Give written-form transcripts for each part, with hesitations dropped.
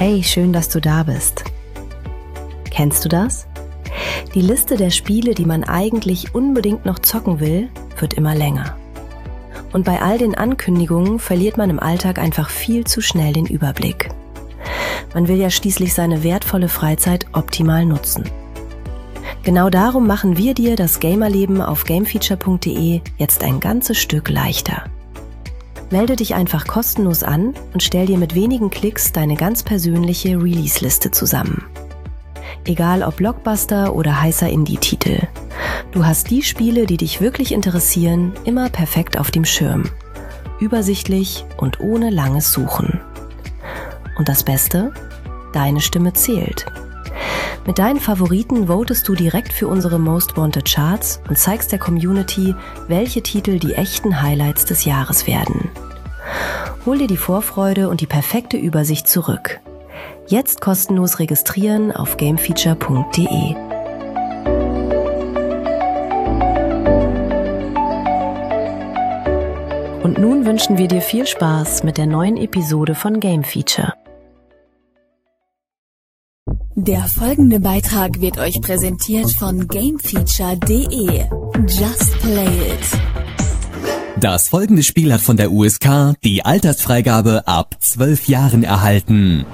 Hey, schön, dass du da bist. Kennst du das? Die Liste der Spiele, die man eigentlich unbedingt noch zocken will, wird immer länger. Und bei all den Ankündigungen verliert man im Alltag einfach viel zu schnell den Überblick. Man will ja schließlich seine wertvolle Freizeit optimal nutzen. Genau darum machen wir dir das Gamerleben auf gamefeature.de jetzt ein ganzes Stück leichter. Melde dich einfach kostenlos an und stell dir mit wenigen Klicks deine ganz persönliche Release-Liste zusammen. Egal ob Blockbuster oder heißer Indie-Titel. Du hast die Spiele, die dich wirklich interessieren, immer perfekt auf dem Schirm. Übersichtlich und ohne langes Suchen. Und das Beste? Deine Stimme zählt. Mit deinen Favoriten votest du direkt für unsere Most Wanted Charts und zeigst der Community, welche Titel die echten Highlights des Jahres werden. Hol dir die Vorfreude und die perfekte Übersicht zurück. Jetzt kostenlos registrieren auf gamefeature.de. Und nun wünschen wir dir viel Spaß mit der neuen Episode von Game Feature. Der folgende Beitrag wird euch präsentiert von gamefeature.de. Just play it. Das folgende Spiel hat von der USK die Altersfreigabe ab 12 Jahren erhalten.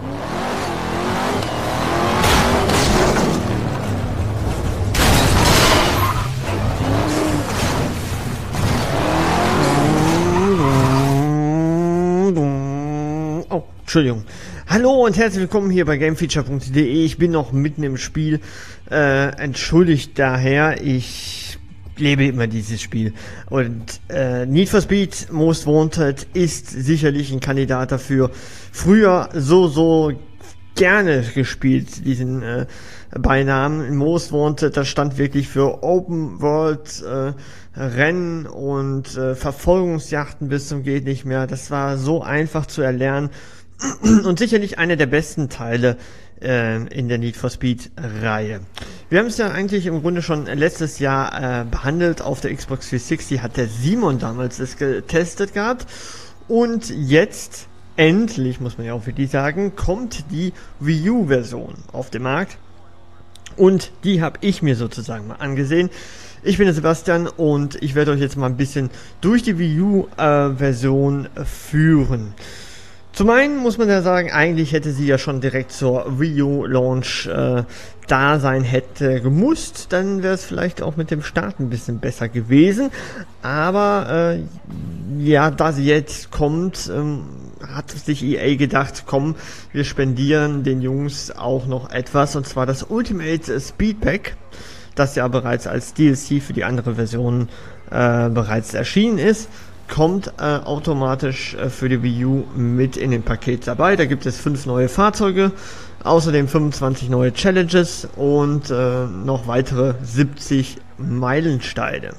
Oh, Entschuldigung. Hallo und herzlich willkommen hier bei gamefeature.de. Ich bin noch mitten im Spiel. Entschuldigt daher, ich lebe immer dieses Spiel. Und Need for Speed Most Wanted ist sicherlich ein Kandidat dafür. Früher so gerne gespielt, diesen Beinamen. Most Wanted, das stand wirklich für Open World Rennen und Verfolgungsjachten bis zum geht nicht mehr. Das war so einfach zu erlernen. Und sicherlich einer der besten Teile in der Need for Speed Reihe. Wir haben es ja eigentlich im Grunde schon letztes Jahr behandelt. Auf der Xbox 360 hat der Simon damals es getestet gehabt. Und jetzt, endlich, muss man ja auch wirklich sagen, kommt die Wii U Version auf den Markt. Und die habe ich mir sozusagen mal angesehen. Ich bin der Sebastian und ich werde euch jetzt mal ein bisschen durch die Wii U Version führen. Zum einen muss man ja sagen, eigentlich hätte sie ja schon direkt zur Wii U Launch da sein hätte gemusst, dann wäre es vielleicht auch mit dem Start ein bisschen besser gewesen. Aber ja, da sie jetzt kommt, hat sich EA gedacht, komm, wir spendieren den Jungs auch noch etwas, und zwar das Ultimate Speed Pack, das ja bereits als DLC für die andere Version bereits erschienen ist. Kommt automatisch für die Wii U mit in dem Paket dabei. Da gibt es 5 neue Fahrzeuge, außerdem 25 neue Challenges und noch weitere 70 Meilensteine.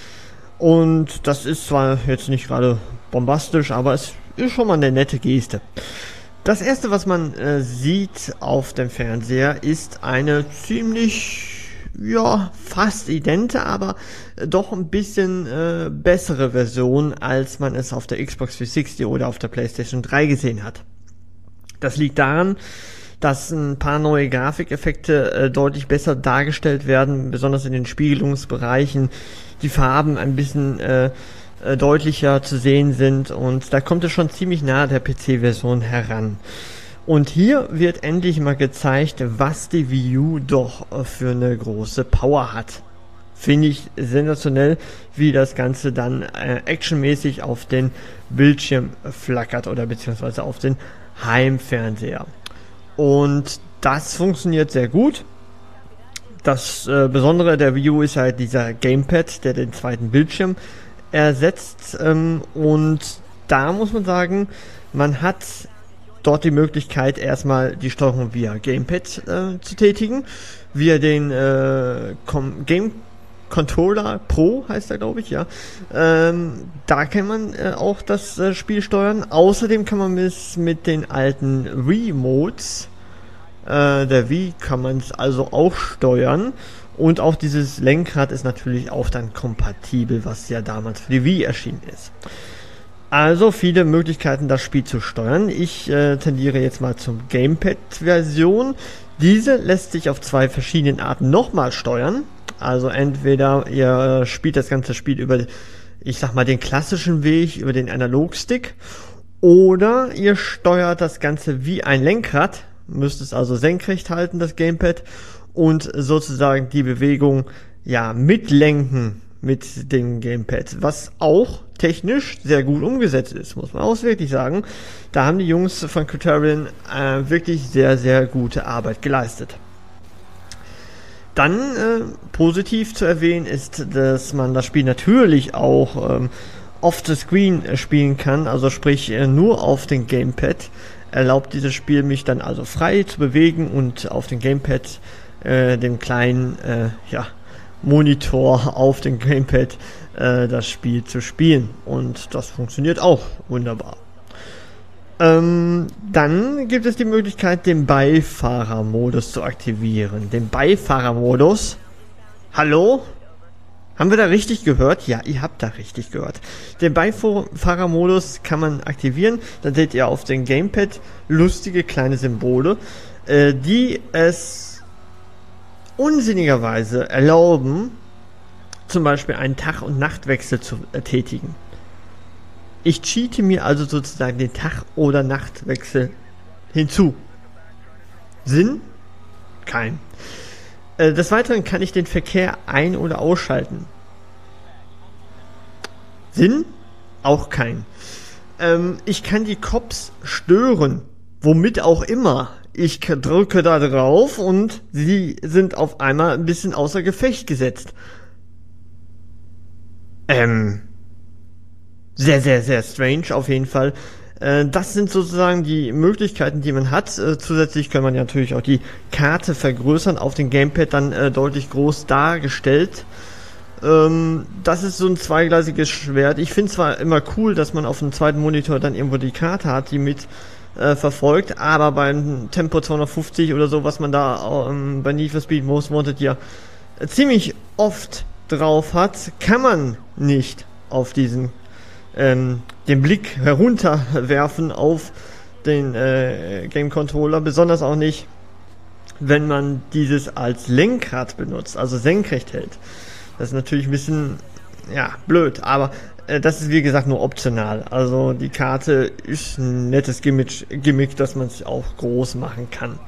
Und das ist zwar jetzt nicht gerade bombastisch, aber es ist schon mal eine nette Geste. Das erste, was man sieht auf dem Fernseher, ist eine ziemlich, ja, fast idente, aber doch ein bisschen bessere Version, als man es auf der Xbox 360 oder auf der PlayStation 3 gesehen hat. Das liegt daran, dass ein paar neue Grafikeffekte deutlich besser dargestellt werden, besonders in den Spiegelungsbereichen, die Farben ein bisschen deutlicher zu sehen sind, und da kommt es schon ziemlich nahe der PC-Version heran. Und hier wird endlich mal gezeigt, was die Wii U doch für eine große Power hat. Finde ich sensationell, wie das Ganze dann actionmäßig auf den Bildschirm flackert oder beziehungsweise auf den Heimfernseher. Und das funktioniert sehr gut. Das Besondere der Wii U ist halt dieser Gamepad, der den zweiten Bildschirm ersetzt. Und da muss man sagen, man hat dort die Möglichkeit, erstmal die Steuerung via Gamepad zu tätigen, via den Game Controller Pro heißt er, glaube ich, ja. Da kann man auch das Spiel steuern. Außerdem kann man es mit den alten Wii-Modes der Wii kann man es also auch steuern. Und auch dieses Lenkrad ist natürlich auch dann kompatibel, was ja damals für die Wii erschienen ist. Also viele Möglichkeiten, das Spiel zu steuern. Ich tendiere jetzt mal zum Gamepad-Version. Diese lässt sich auf 2 verschiedenen Arten nochmal steuern. Also entweder ihr spielt das ganze Spiel über, ich sag mal, den klassischen Weg, über den Analogstick. Oder ihr steuert das Ganze wie ein Lenkrad. Müsst es also senkrecht halten, das Gamepad. Und sozusagen die Bewegung mitlenken mit dem Gamepad, was auch technisch sehr gut umgesetzt ist, muss man auch wirklich sagen. Da haben die Jungs von Criterion wirklich sehr, sehr gute Arbeit geleistet. Dann positiv zu erwähnen ist, dass man das Spiel natürlich auch off the screen spielen kann, also sprich nur auf dem Gamepad. Erlaubt dieses Spiel mich dann also frei zu bewegen und auf dem Gamepad, dem kleinen Monitor auf dem Gamepad das Spiel zu spielen, und das funktioniert auch wunderbar. Dann gibt es die Möglichkeit, den Beifahrermodus zu aktivieren. Den Beifahrermodus, hallo? Haben wir da richtig gehört? Ja, ihr habt da richtig gehört. Den Beifahrermodus kann man aktivieren. Dann seht ihr auf dem Gamepad lustige kleine Symbole, die es unsinnigerweise erlauben, zum Beispiel einen Tag- und Nachtwechsel zu tätigen. Ich cheate mir also sozusagen den Tag- oder Nachtwechsel hinzu. Sinn? Kein. Des Weiteren kann ich den Verkehr ein- oder ausschalten. Sinn? Auch kein. Ich kann die Cops stören, womit auch immer. Ich drücke da drauf und sie sind auf einmal ein bisschen außer Gefecht gesetzt. Sehr, sehr, sehr strange auf jeden Fall. Das sind sozusagen die Möglichkeiten, die man hat. Zusätzlich kann man ja natürlich auch die Karte vergrößern, auf dem Gamepad dann deutlich groß dargestellt. Das ist so ein zweigleisiges Schwert. Ich finde zwar immer cool, dass man auf dem zweiten Monitor dann irgendwo die Karte hat, die mit verfolgt, aber beim Tempo 250 oder so, was man da bei Need for Speed Most Wanted ziemlich oft drauf hat, kann man nicht auf diesen den Blick herunterwerfen auf den Game Controller, besonders auch nicht, wenn man dieses als Lenkrad benutzt, also senkrecht hält. Das ist natürlich ein bisschen blöd, aber das ist wie gesagt nur optional. Also die Karte ist ein nettes Gimmick, dass man es auch groß machen kann.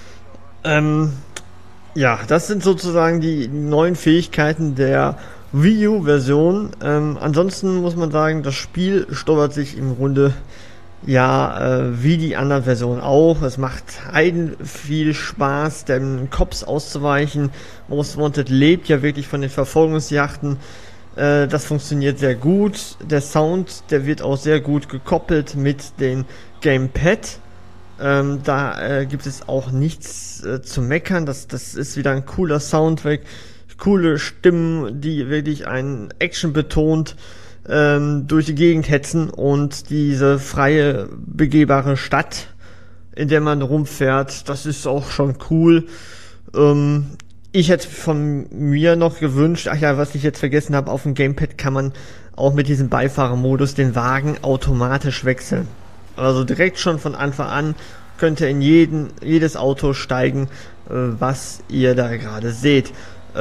Das sind sozusagen die neuen Fähigkeiten der Wii U-Version. Ansonsten muss man sagen, das Spiel steuert sich im Grunde wie die anderen Versionen auch. Es macht viel Spaß, den Cops auszuweichen. Most Wanted lebt ja wirklich von den Verfolgungsjachten. Das funktioniert sehr gut. Der Sound, der wird auch sehr gut gekoppelt mit dem Gamepad. Da gibt es auch nichts zu meckern. Das ist wieder ein cooler Soundtrack. Coole Stimmen, die wirklich einen Action betont durch die Gegend hetzen, und diese freie, begehbare Stadt, in der man rumfährt, das ist auch schon cool. Ich hätte von mir noch gewünscht, was ich jetzt vergessen habe, auf dem Gamepad kann man auch mit diesem Beifahrermodus den Wagen automatisch wechseln. Also direkt schon von Anfang an könnt ihr in jedes Auto steigen, was ihr da gerade seht.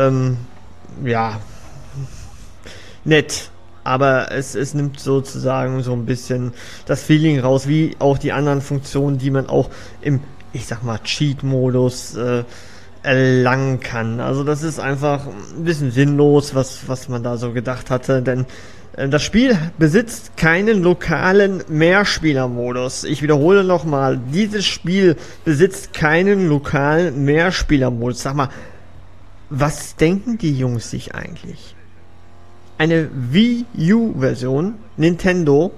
Nett, aber es nimmt sozusagen so ein bisschen das Feeling raus, wie auch die anderen Funktionen, die man auch im, ich sag mal, Cheat-Modus erlangen kann. Also das ist einfach ein bisschen sinnlos, was man da so gedacht hatte, denn das Spiel besitzt keinen lokalen Mehrspielermodus. Ich wiederhole nochmal, dieses Spiel besitzt keinen lokalen Mehrspielermodus. Sag mal, was denken die Jungs sich eigentlich? Eine Wii U-Version, Nintendo,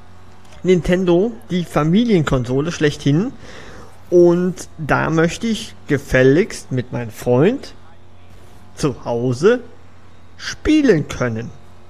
die Familienkonsole schlechthin, und da möchte ich gefälligst mit meinem Freund zu Hause spielen können.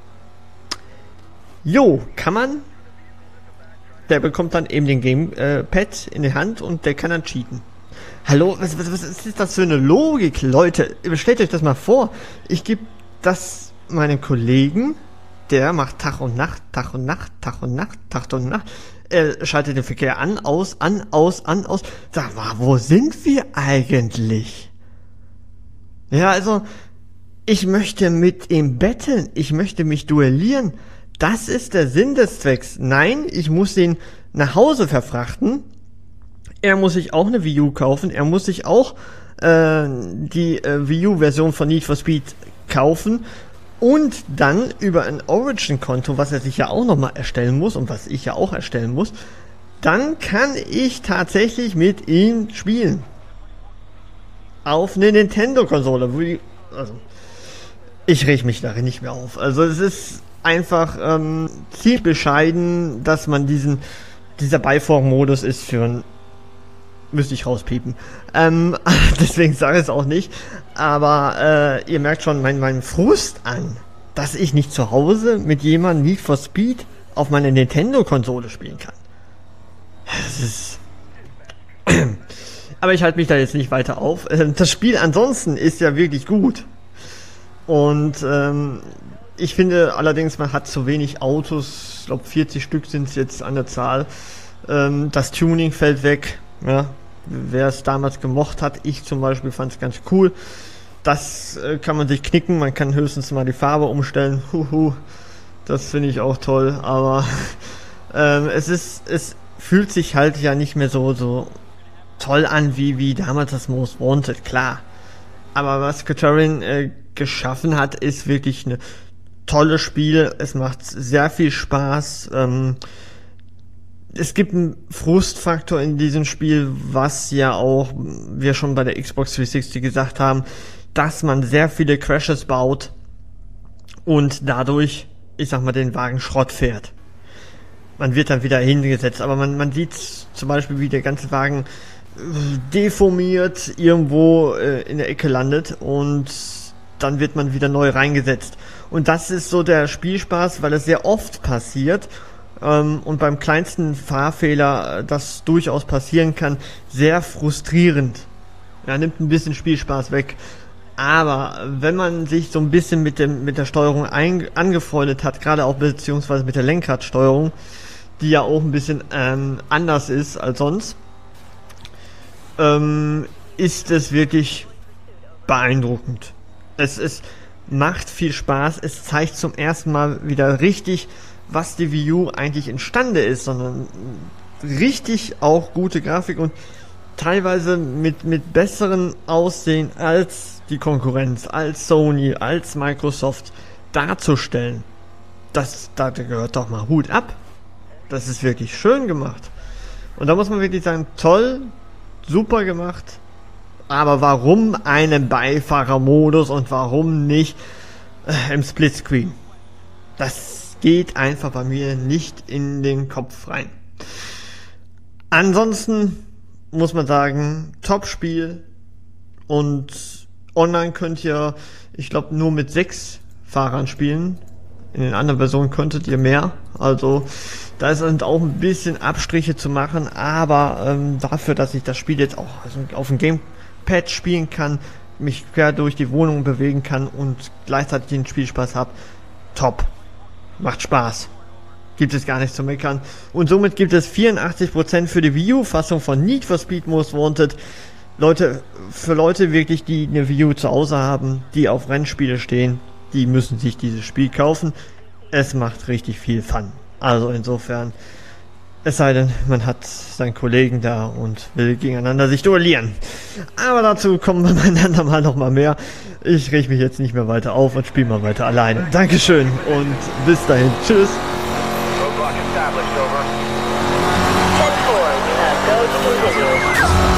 Kann man. Der bekommt dann eben den Gamepad in die Hand und der kann dann cheaten. Hallo, was ist das für eine Logik, Leute? Stellt euch das mal vor. Ich gebe das meinem Kollegen, der macht Tag und Nacht, Tag und Nacht, Tag und Nacht, Tag und Nacht. Er schaltet den Verkehr an, aus. Sag mal, wo sind wir eigentlich? Ja, also, ich möchte mit ihm betteln. Ich möchte mich duellieren. Das ist der Sinn des Zwecks. Nein, ich muss ihn nach Hause verfrachten. Er muss sich auch eine Wii U kaufen. Er muss sich auch die Wii U-Version von Need for Speed kaufen. Und dann über ein Origin-Konto, was er sich ja auch nochmal erstellen muss und was ich ja auch erstellen muss, dann kann ich tatsächlich mit ihm spielen. Auf eine Nintendo-Konsole. Also, ich reg mich darin nicht mehr auf. Also es ist einfach ziemlich bescheiden, dass man dieser Beifahrmodus ist für ein... Müsste ich rauspiepen. Deswegen sage ich es auch nicht. Aber ihr merkt schon meinen Frust an, dass ich nicht zu Hause mit jemandem Need for Speed auf meiner Nintendo-Konsole spielen kann. Das ist... Aber ich halte mich da jetzt nicht weiter auf. Das Spiel ansonsten ist ja wirklich gut. Und ich finde allerdings, man hat zu wenig Autos. Ich glaube 40 Stück sind es jetzt an der Zahl. Das Tuning fällt weg. Ja. Wer es damals gemocht hat, ich zum Beispiel fand es ganz cool. Das kann man sich knicken, man kann höchstens mal die Farbe umstellen. Das finde ich auch toll, aber es fühlt sich halt ja nicht mehr so toll an wie damals das Most Wanted, klar. Aber was Katarin geschaffen hat, ist wirklich ein tolles Spiel. Es macht sehr viel Spaß. Es gibt einen Frustfaktor in diesem Spiel, was ja auch wir schon bei der Xbox 360 gesagt haben, dass man sehr viele Crashes baut und dadurch, ich sag mal, den Wagen Schrott fährt. Man wird dann wieder hingesetzt, aber man sieht zum Beispiel, wie der ganze Wagen deformiert irgendwo in der Ecke landet und dann wird man wieder neu reingesetzt. Und das ist so der Spielspaß, weil es sehr oft passiert. Und beim kleinsten Fahrfehler, das durchaus passieren kann, sehr frustrierend. Ja, nimmt ein bisschen Spielspaß weg. Aber wenn man sich so ein bisschen mit der Steuerung angefreundet hat, gerade auch beziehungsweise mit der Lenkradsteuerung, die ja auch ein bisschen anders ist als sonst, ist es wirklich beeindruckend. Es macht viel Spaß, es zeigt zum ersten Mal wieder richtig, was die Wii U eigentlich imstande ist, sondern richtig auch gute Grafik und teilweise mit besseren Aussehen als die Konkurrenz, als Sony, als Microsoft darzustellen. Da gehört doch mal Hut ab. Das ist wirklich schön gemacht. Und da muss man wirklich sagen, toll, super gemacht. Aber warum einen Beifahrermodus und warum nicht im Splitscreen? Das geht einfach bei mir nicht in den Kopf rein. Ansonsten muss man sagen, Top-Spiel und online könnt ihr, ich glaube, nur mit 6 Fahrern spielen. In den anderen Versionen könntet ihr mehr. Also da sind auch ein bisschen Abstriche zu machen, aber dafür, dass ich das Spiel jetzt auch auf dem Gamepad spielen kann, mich quer durch die Wohnung bewegen kann und gleichzeitig den Spielspaß habe, top. Macht Spaß. Gibt es gar nicht zu meckern. Und somit gibt es 84% für die Wii U-Fassung von Need for Speed Most Wanted. Für Leute wirklich, die eine Wii U zu Hause haben, die auf Rennspiele stehen, die müssen sich dieses Spiel kaufen. Es macht richtig viel Fun. Also insofern, es sei denn, man hat seinen Kollegen da und will gegeneinander sich duellieren. Aber dazu kommen wir miteinander mal noch mal mehr. Ich reg mich jetzt nicht mehr weiter auf und spiele mal weiter alleine. Dankeschön und bis dahin. Tschüss. Roadblock established, over. 10-4, we have go to continue.